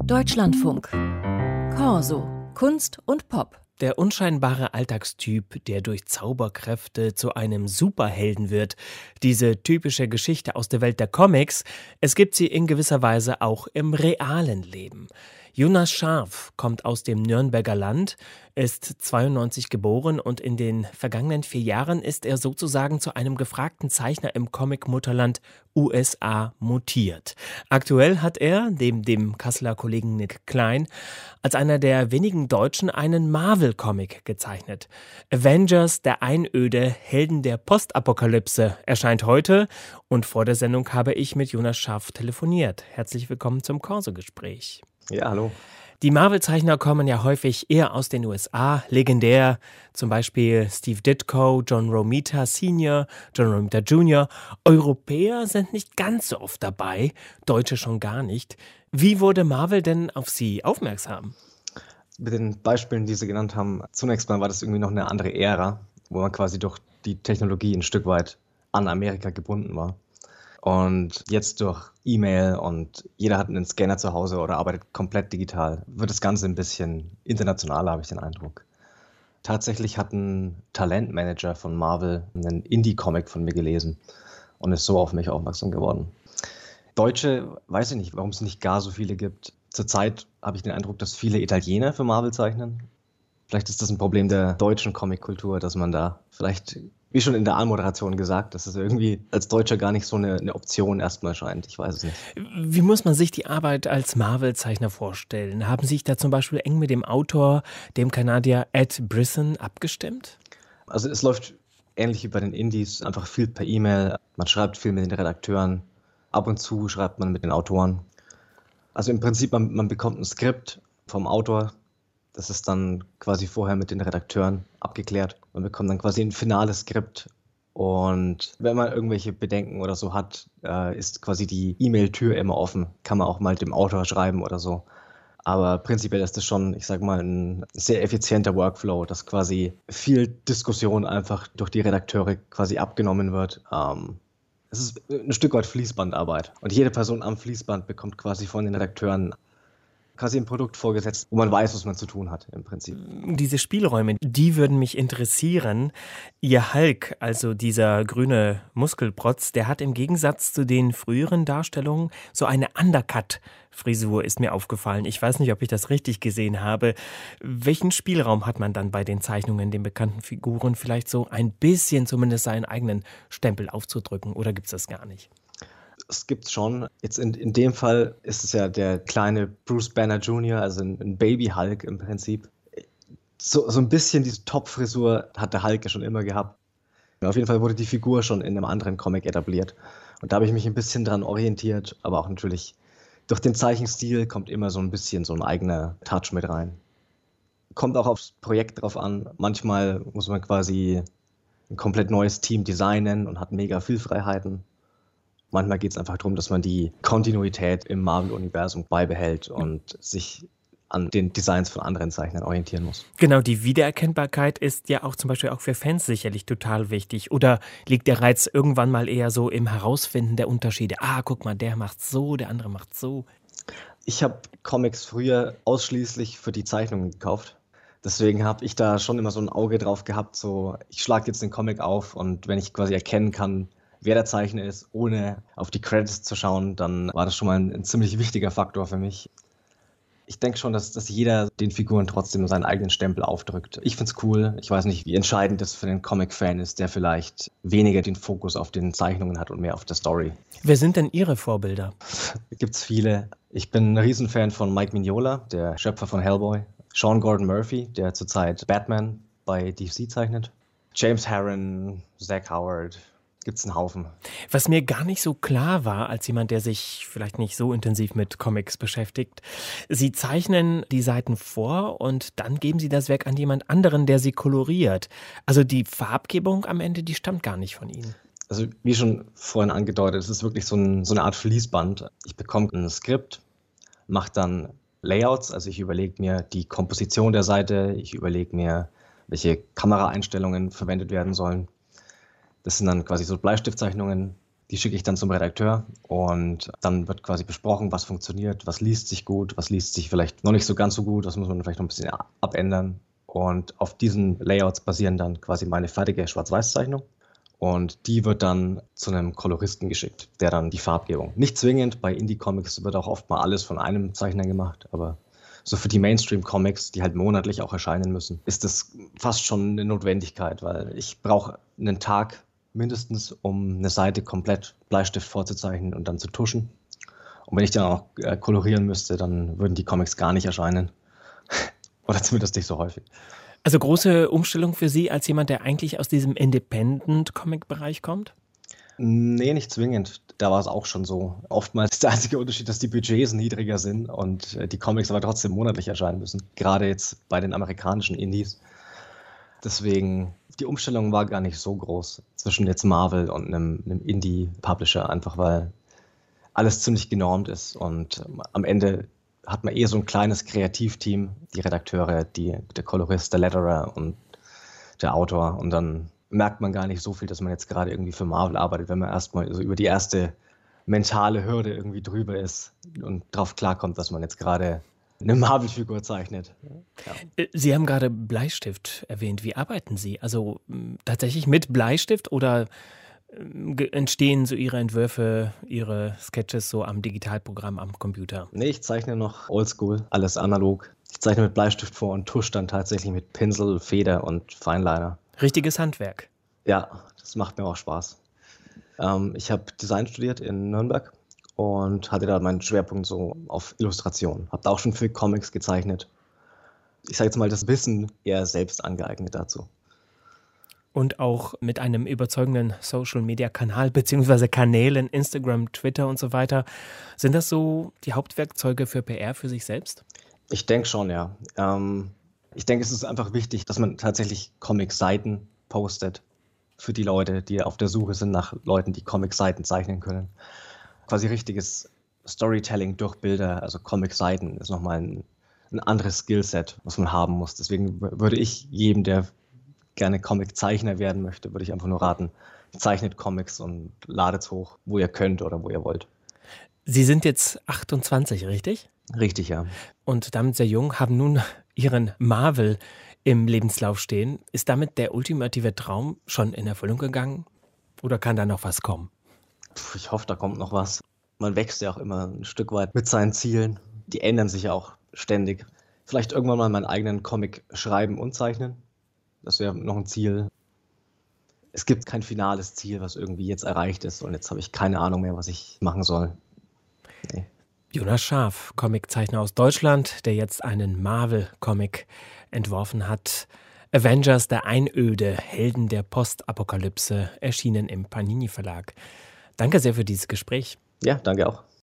Deutschlandfunk. Corso. Kunst und Pop. Der unscheinbare Alltagstyp, der durch Zauberkräfte zu einem Superhelden wird. Diese typische Geschichte aus der Welt der Comics, es gibt sie in gewisser Weise auch im realen Leben. Jonas Scharf kommt aus dem Nürnberger Land, ist 92 geboren und in den vergangenen 4 Jahren ist er sozusagen zu einem gefragten Zeichner im Comic-Mutterland USA mutiert. Aktuell hat er, neben dem Kasseler Kollegen Nick Klein, als einer der wenigen Deutschen einen Marvel-Comic gezeichnet. Avengers, der Einöde, Helden der Postapokalypse, erscheint heute und vor der Sendung habe ich mit Jonas Scharf telefoniert. Herzlich willkommen zum Corso-Gespräch. Ja, hallo. Die Marvel-Zeichner kommen ja häufig eher aus den USA, legendär, zum Beispiel Steve Ditko, John Romita Sr., John Romita Jr. Europäer sind nicht ganz so oft dabei, Deutsche schon gar nicht. Wie wurde Marvel denn auf Sie aufmerksam? Mit den Beispielen, die Sie genannt haben, zunächst mal war das irgendwie noch eine andere Ära, wo man quasi durch die Technologie ein Stück weit an Amerika gebunden war. Und jetzt durch E-Mail und jeder hat einen Scanner zu Hause oder arbeitet komplett digital, wird das Ganze ein bisschen internationaler, habe ich den Eindruck. Tatsächlich hat ein Talentmanager von Marvel einen Indie-Comic von mir gelesen und ist so auf mich aufmerksam geworden. Deutsche, weiß ich nicht, warum es nicht gar so viele gibt. Zurzeit habe ich den Eindruck, dass viele Italiener für Marvel zeichnen. Vielleicht ist das ein Problem der deutschen Comic-Kultur, dass man da vielleicht, wie schon in der Anmoderation gesagt, dass es irgendwie als Deutscher gar nicht so eine Option erstmal scheint. Ich weiß es nicht. Wie muss man sich die Arbeit als Marvel-Zeichner vorstellen? Haben Sie sich da zum Beispiel eng mit dem Autor, dem Kanadier Ed Brisson, abgestimmt? Also es läuft ähnlich wie bei den Indies, einfach viel per E-Mail. Man schreibt viel mit den Redakteuren. Ab und zu schreibt man mit den Autoren. Also im Prinzip, man bekommt ein Skript vom Autor. Das ist dann quasi vorher mit den Redakteuren abgeklärt. Man bekommt dann quasi ein finales Skript. Und wenn man irgendwelche Bedenken oder so hat, ist quasi die E-Mail-Tür immer offen. Kann man auch mal dem Autor schreiben oder so. Aber prinzipiell ist das schon, ich sag mal, ein sehr effizienter Workflow, dass quasi viel Diskussion einfach durch die Redakteure quasi abgenommen wird. Es ist ein Stück weit Fließbandarbeit. Und jede Person am Fließband bekommt quasi von den Redakteuren quasi ein Produkt vorgesetzt, wo man weiß, was man zu tun hat im Prinzip. Diese Spielräume, die würden mich interessieren. Ihr Hulk, also dieser grüne Muskelprotz, der hat im Gegensatz zu den früheren Darstellungen so eine Undercut-Frisur, ist mir aufgefallen. Ich weiß nicht, ob ich das richtig gesehen habe. Welchen Spielraum hat man dann bei den Zeichnungen, den bekannten Figuren, vielleicht so ein bisschen zumindest seinen eigenen Stempel aufzudrücken, oder gibt es das gar nicht? Es gibt's schon. Jetzt in dem Fall ist es ja der kleine Bruce Banner Jr., also ein Baby-Hulk im Prinzip. So ein bisschen diese Top-Frisur hat der Hulk ja schon immer gehabt. Auf jeden Fall wurde die Figur schon in einem anderen Comic etabliert. Und da habe ich mich ein bisschen dran orientiert, aber auch natürlich durch den Zeichenstil kommt immer so ein bisschen so ein eigener Touch mit rein. Kommt auch aufs Projekt drauf an. Manchmal muss man quasi ein komplett neues Team designen und hat mega viel Freiheiten. Manchmal geht es einfach darum, dass man die Kontinuität im Marvel-Universum beibehält und sich an den Designs von anderen Zeichnern orientieren muss. Genau, die Wiedererkennbarkeit ist ja auch zum Beispiel auch für Fans sicherlich total wichtig. Oder liegt der Reiz irgendwann mal eher so im Herausfinden der Unterschiede? Guck mal, der macht so, der andere macht so. Ich habe Comics früher ausschließlich für die Zeichnungen gekauft. Deswegen habe ich da schon immer so ein Auge drauf gehabt, so ich schlage jetzt den Comic auf und wenn ich quasi erkennen kann, wer der Zeichner ist, ohne auf die Credits zu schauen, dann war das schon mal ein ziemlich wichtiger Faktor für mich. Ich denke schon, dass jeder den Figuren trotzdem seinen eigenen Stempel aufdrückt. Ich finde es cool. Ich weiß nicht, wie entscheidend das für den Comic-Fan ist, der vielleicht weniger den Fokus auf den Zeichnungen hat und mehr auf der Story. Wer sind denn Ihre Vorbilder? Gibt's viele. Ich bin ein Riesenfan von Mike Mignola, der Schöpfer von Hellboy. Sean Gordon Murphy, der zurzeit Batman bei DC zeichnet. James Harren, Zach Howard. Gibt's einen Haufen. Was mir gar nicht so klar war, als jemand, der sich vielleicht nicht so intensiv mit Comics beschäftigt, Sie zeichnen die Seiten vor und dann geben Sie das Werk an jemand anderen, der sie koloriert. Also die Farbgebung am Ende, die stammt gar nicht von Ihnen. Also wie schon vorhin angedeutet, es ist wirklich so eine Art Fließband. Ich bekomme ein Skript, mache dann Layouts, also ich überlege mir die Komposition der Seite, ich überlege mir, welche Kameraeinstellungen verwendet werden sollen. Das sind dann quasi so Bleistiftzeichnungen. Die schicke ich dann zum Redakteur und dann wird quasi besprochen, was funktioniert, was liest sich gut, was liest sich vielleicht noch nicht so ganz so gut, das muss man vielleicht noch ein bisschen abändern. Und auf diesen Layouts basieren dann quasi meine fertige Schwarz-Weiß-Zeichnung. Und die wird dann zu einem Koloristen geschickt, der dann die Farbgebung. Nicht zwingend, bei Indie-Comics wird auch oft mal alles von einem Zeichner gemacht, aber so für die Mainstream-Comics, die halt monatlich auch erscheinen müssen, ist das fast schon eine Notwendigkeit, weil ich brauche einen Tag mindestens, um eine Seite komplett Bleistift vorzuzeichnen und dann zu tuschen. Und wenn ich dann auch kolorieren müsste, dann würden die Comics gar nicht erscheinen. Oder zumindest nicht so häufig. Also große Umstellung für Sie als jemand, der eigentlich aus diesem Independent-Comic-Bereich kommt? Nee, nicht zwingend. Da war es auch schon so. Oftmals ist der einzige Unterschied, dass die Budgets niedriger sind und die Comics aber trotzdem monatlich erscheinen müssen. Gerade jetzt bei den amerikanischen Indies. Deswegen, die Umstellung war gar nicht so groß zwischen jetzt Marvel und einem Indie-Publisher, einfach weil alles ziemlich genormt ist und am Ende hat man so ein kleines Kreativteam, die Redakteure, der Kolorist, der Letterer und der Autor. Und dann merkt man gar nicht so viel, dass man jetzt gerade irgendwie für Marvel arbeitet, wenn man erstmal so über die erste mentale Hürde irgendwie drüber ist und drauf klarkommt, dass man jetzt gerade eine Marvel-Figur zeichnet. Ja. Sie haben gerade Bleistift erwähnt. Wie arbeiten Sie? Also tatsächlich mit Bleistift oder entstehen so Ihre Entwürfe, Ihre Sketches so am Digitalprogramm, am Computer? Nee, ich zeichne noch oldschool, alles analog. Ich zeichne mit Bleistift vor und tusche dann tatsächlich mit Pinsel, Feder und Fineliner. Richtiges Handwerk. Ja, das macht mir auch Spaß. Ich habe Design studiert in Nürnberg und hatte da meinen Schwerpunkt so auf Illustration. Habe da auch schon viel Comics gezeichnet. Ich sage jetzt mal, das Wissen eher selbst angeeignet dazu. Und auch mit einem überzeugenden Social-Media-Kanal bzw. Kanälen, Instagram, Twitter und so weiter. Sind das so die Hauptwerkzeuge für PR für sich selbst? Ich denke schon, ja. Ich denke, es ist einfach wichtig, dass man tatsächlich Comic-Seiten postet für die Leute, die auf der Suche sind nach Leuten, die Comic-Seiten zeichnen können. Quasi richtiges Storytelling durch Bilder, also Comic-Seiten ist nochmal ein anderes Skillset, was man haben muss. Deswegen würde ich jedem, der gerne Comic-Zeichner werden möchte, würde ich einfach nur raten, zeichnet Comics und ladet's hoch, wo ihr könnt oder wo ihr wollt. Sie sind jetzt 28, richtig? Richtig, ja. Und damit sehr jung, haben nun Ihren Marvel im Lebenslauf stehen. Ist damit der ultimative Traum schon in Erfüllung gegangen? Oder kann da noch was kommen? Ich hoffe, da kommt noch was. Man wächst ja auch immer ein Stück weit mit seinen Zielen. Die ändern sich ja auch ständig. Vielleicht irgendwann mal meinen eigenen Comic schreiben und zeichnen. Das wäre noch ein Ziel. Es gibt kein finales Ziel, was irgendwie jetzt erreicht ist. Und jetzt habe ich keine Ahnung mehr, was ich machen soll. Nee. Jonas Scharf, Comiczeichner aus Deutschland, der jetzt einen Marvel-Comic entworfen hat. Avengers, der Einöde, Helden der Postapokalypse, erschienen im Panini Verlag. Danke sehr für dieses Gespräch. Ja, danke auch.